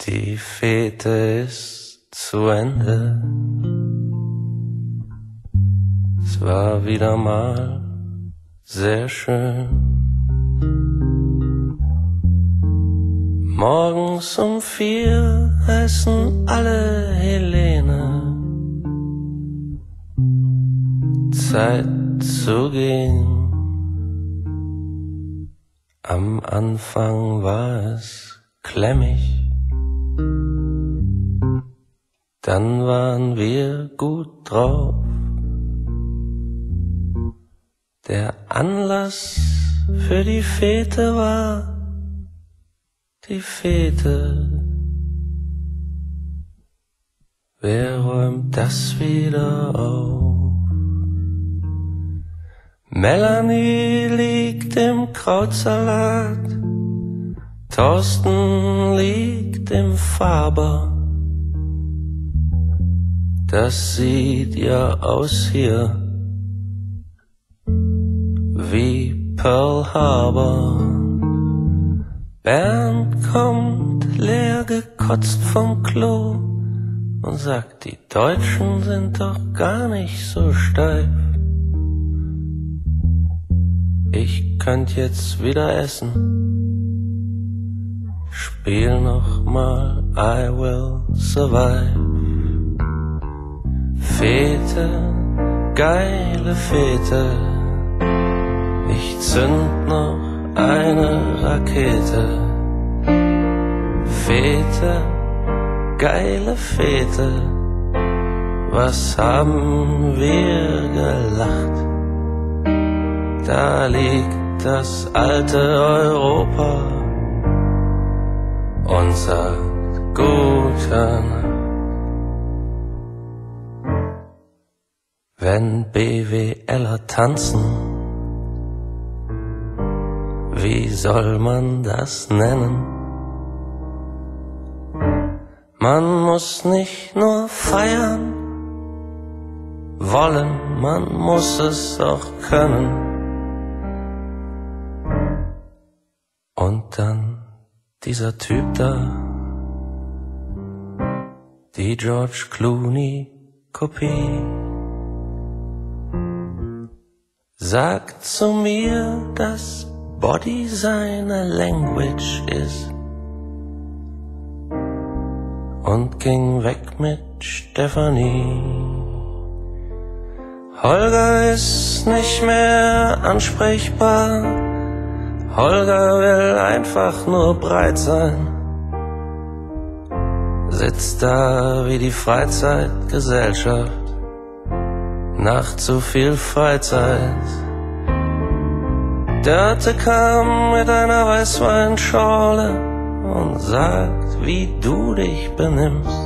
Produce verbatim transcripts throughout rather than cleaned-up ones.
Die Fete ist zu Ende. Es war wieder mal sehr schön. Morgens um vier heißen alle Helene. Zeit zu gehen. Am Anfang war es klemmig. Dann waren wir gut drauf. Der Anlass für die Fete war die Fete. Wer räumt das wieder auf? Melanie liegt im Krautsalat, Thorsten liegt im Faber. Das sieht ja aus hier wie Pearl Harbor. Bernd kommt leer gekotzt vom Klo und sagt, die Deutschen sind doch gar nicht so steif. Ich könnt jetzt wieder essen. Spiel noch mal I Will Survive. Fete, geile Fete. Ich zünd noch eine Rakete. Fete, geile Fete. Was haben wir gelacht? Da liegt das alte Europa und sagt Gute Nacht. Wenn BWLer tanzen, wie soll man das nennen? Man muss nicht nur feiern wollen, man muss es auch können. Und dann dieser Typ da, die George Clooney Kopie, sagt zu mir, dass Body seine Language ist und ging weg mit Stephanie. Holger ist nicht mehr ansprechbar. Holger will einfach nur breit sein. Sitzt da wie die Freizeitgesellschaft nach zu viel Freizeit. Dörte kam mit einer Weißweinschorle und sagt, wie du dich benimmst.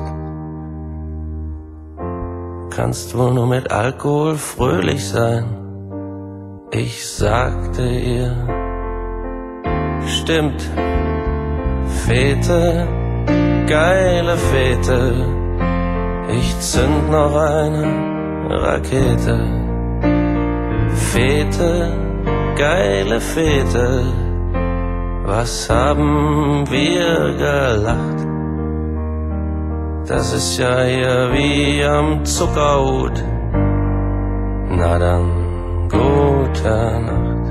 Kannst wohl nur mit Alkohol fröhlich sein. Ich sagte ihr, stimmt, Fete, geile Fete. Ich zünd noch eine Rakete. Fete, geile Fete. Was haben wir gelacht? Das ist ja hier wie am Zuckerhut. Na dann, gute Nacht.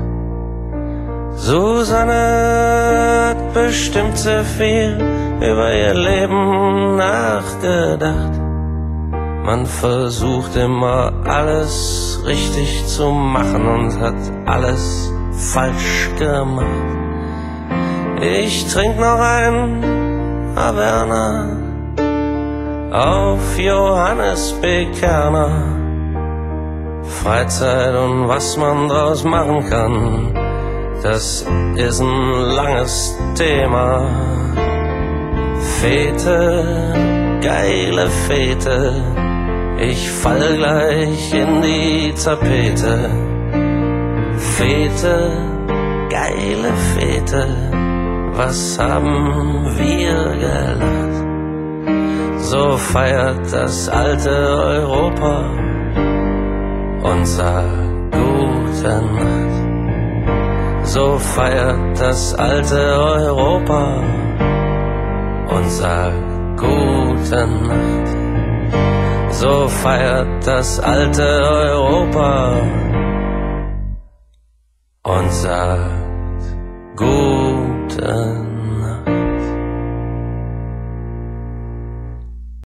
Susanne hat bestimmt sehr viel über ihr Leben nachgedacht. Man versucht immer alles richtig zu machen und hat alles falsch gemacht. Ich trink noch einen Averna auf Johannes B. Kerner. Freizeit und was man draus machen kann, das ist ein langes Thema. Fete, geile Fete. Ich fall gleich in die Tapete. Fete, geile Fete. Was haben wir gelacht? So feiert das alte Europa und sagt Gute Nacht. So feiert das alte Europa und sagt gute Nacht. So feiert das alte Europa und sagt gut